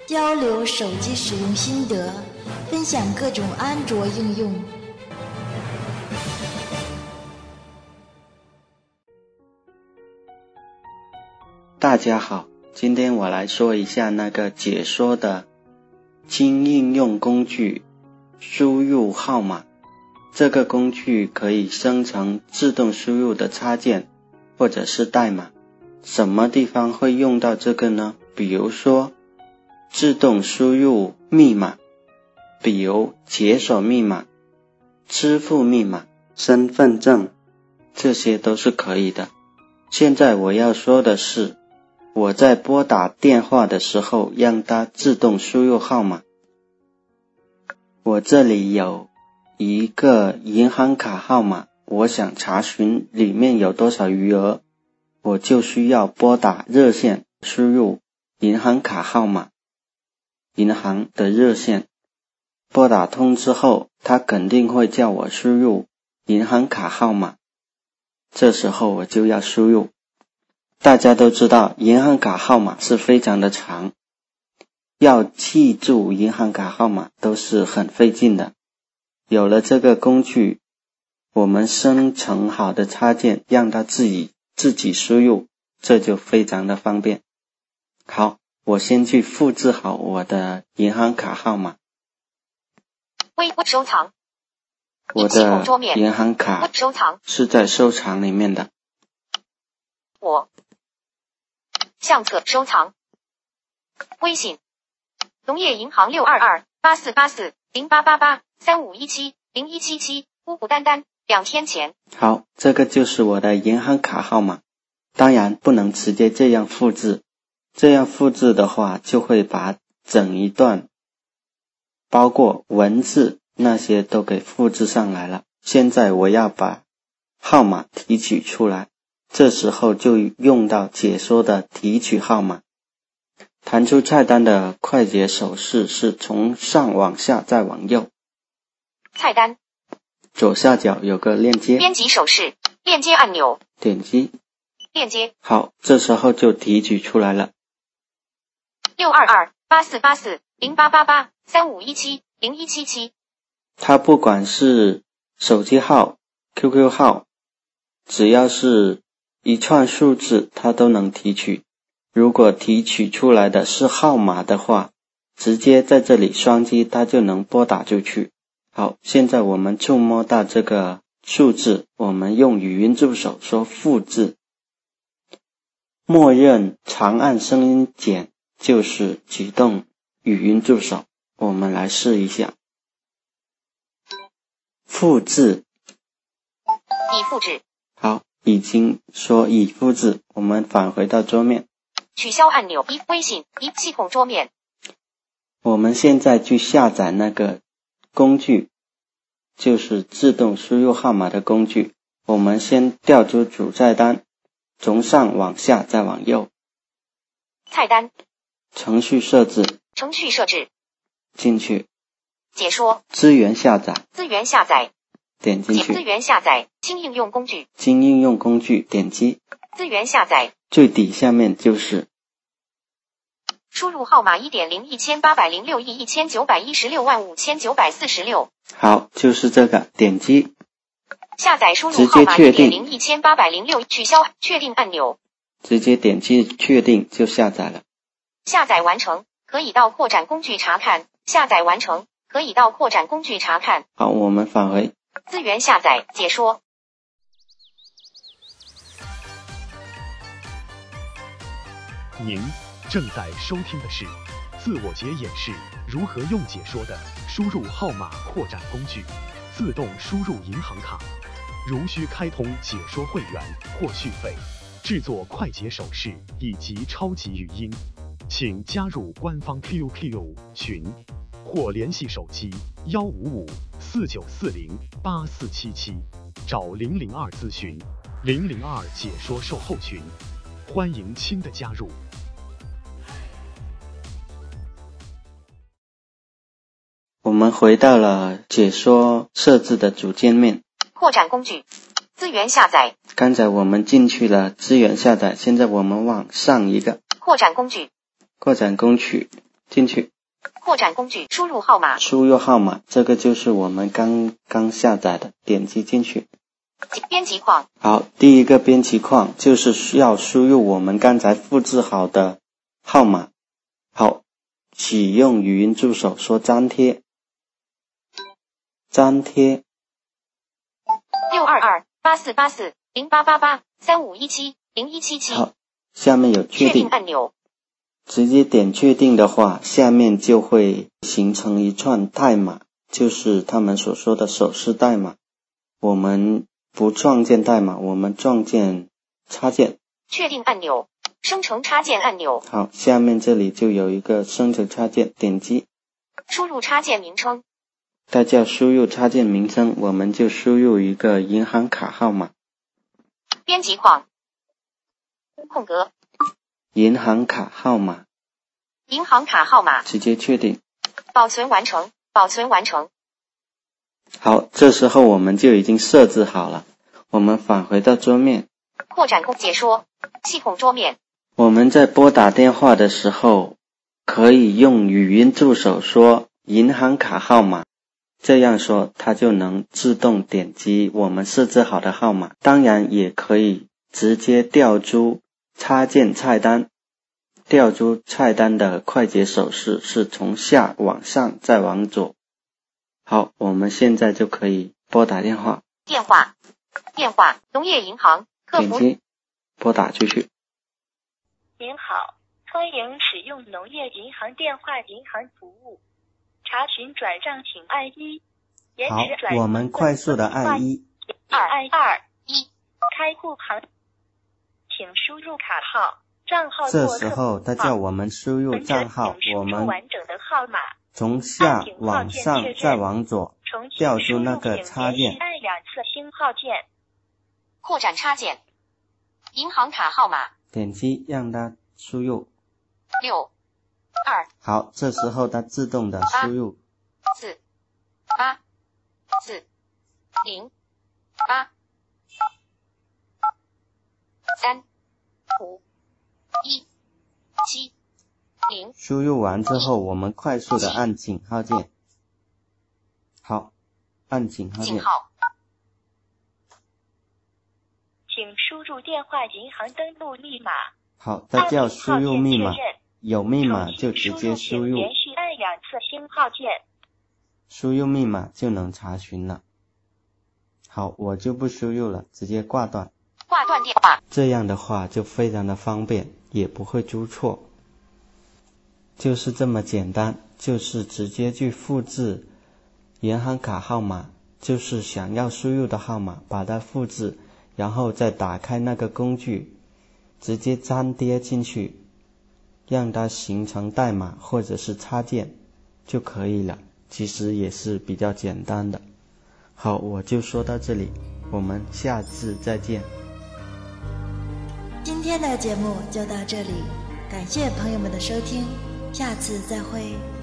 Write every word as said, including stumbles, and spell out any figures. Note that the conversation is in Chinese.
交流手机使用心得，分享各种安卓应用。 大家好，今天我来说一下那个解说的新应用工具输入号码。这个工具可以生成自动输入的插件或者是代码。什么地方会用到这个呢？比如说自动输入密码，比如解锁密码、支付密码、身份证，这些都是可以的。现在我要说的是，我在拨打电话的时候让它自动输入号码。我这里有一个银行卡号码，我想查询里面有多少余额，我就需要拨打热线输入银行卡号码，银行的热线。拨打通之后，它肯定会叫我输入银行卡号码，这时候我就要输入。大家都知道银行卡号码是非常的长，要记住银行卡号码都是很费劲的。有了这个工具，我们生成好的插件让它自己自己输入，这就非常的方便。好，我先去复制好我的银行卡号码。 微收藏， 我的银行卡收藏是在收藏里面的。 我相册收藏，微信农业银行六二二八四八四零八八八三五一七零一七七，乌古丹丹两天前。 好，这个就是我的银行卡号码。当然不能直接这样复制，这样复制的话就会把整一段包括文字那些都给复制上来了。现在我要把号码提取出来，这时候就用到解说的提取号码。弹出菜单的快捷手势是从上往下再往右。 菜单左下角有个链接， 编辑手势，链接按钮， 点击链接。 好，这时候就提取出来了。 六二二八四八四零八八八三五一七零一七七。 它不管是手机号、Q Q 号，只要是一串数字它都能提取。如果提取出来的是号码的话，直接在这里双击它就能拨打出去。好，现在我们触摸到这个数字，我们用语音助手说复制，默认长按声音键就是启动语音助手。我们来试一下，复制， 已复制。 好，已经说已复制，我们返回到桌面。 取消按钮，一微信，一系统桌面。 我们现在去下载那个工具，就是自动输入号码的工具。我们先调出主菜单，从上往下再往右。 菜单， 程序设置， 程序设置， 进去。 解说， 资源下载， 资源下载， 点进去。 资源下载，新应用工具， 新应用工具，点击。 资源下载， 最底下面就是输入号码 一点零一千八百零六亿一千九百一十六万五千九百四十六。 好，就是这个，点击。 下载输入号码 一点零一千八百零六，取消确定按钮。 直接点击确定就下载了。 下载完成，可以到扩展工具查看。下载完成，可以到扩展工具查看。 好，我们返回。 资源下载，解说。 您正在收听的是自我解演示如何用解说的输入号码扩展工具，自动输入银行卡。如需开通解说会员或续费，制作快捷手势以及超级语音，请加入官方 Q Q 群或联系手机幺五五四九四零八四七七，找零零二咨询，零零二解说售后群，欢迎新的加入。 我们回到了解说设置的主界面。 扩展工具，资源下载。 刚才我们进去了资源下载，现在我们往上一个。 扩展工具。 扩展工具， 进去。 扩展工具，输入号码。 输入号码，这个就是我们刚刚下载的，点击进去。 编辑框。 好，第一个编辑框就是需要输入我们刚才复制好的号码。好，启用语音助手说粘贴。粘贴。 六二二八四八四零八八八三五一七零一七七。 好，下面有确定。 确定按钮。 直接点确定的话，下面就会形成一串代码，就是他们所说的手势代码。我们不创建代码，我们创建插件。 确定按钮，生成插件按钮。 好，下面这里就有一个生成插件，点击。 输入插件名称。 它叫输入插件名称，我们就输入一个银行卡号码。 编辑框。空格。 银行卡号码。 银行卡号码。 直接确定。 保存完成，保存完成。 好，这时候我们就已经设置好了。我们返回到桌面。 扩展工解说，系统桌面。 我们在拨打电话的时候，可以用语音助手说银行卡号码，这样说它就能自动点击我们设置好的号码。当然也可以直接调出插件菜单。调出菜单的快捷手势是从下往上再往左。好，我们现在就可以拨打电话。 电话，电话，农业银行客服。 点击拨打出去。 您好，欢迎使用农业银行电话银行服务。查询转账请按一。延迟转好，我们快速的按一。 二按二一。开户行，请输入卡号。账号这时候他叫我们输入账号，我们完整的号码从下往上再往左调出那个插件， 按两次星号键。 扩展插件，银行卡号码， 点击让它输入六二。 好，这时候它自动的输入四八四零八三五一七零。 输入完之后，我们快速的按井号键。好，按井号键。 井号。 请输入电话银行登录密码。 好，它叫输入密码，有密码就直接输入。 连续按两次星号键。 输入密码就能查询了。好，我就不输入了，直接挂断。 挂断电话。 这样的话就非常的方便，也不会出错。就是这么简单，就是直接去复制银行卡号码，就是想要输入的号码，把它复制，然后再打开那个工具，直接粘贴进去，让它形成代码或者是插件就可以了。其实也是比较简单的。好，我就说到这里，我们下次再见。 今天的节目就到这里，感谢朋友们的收听，下次再会。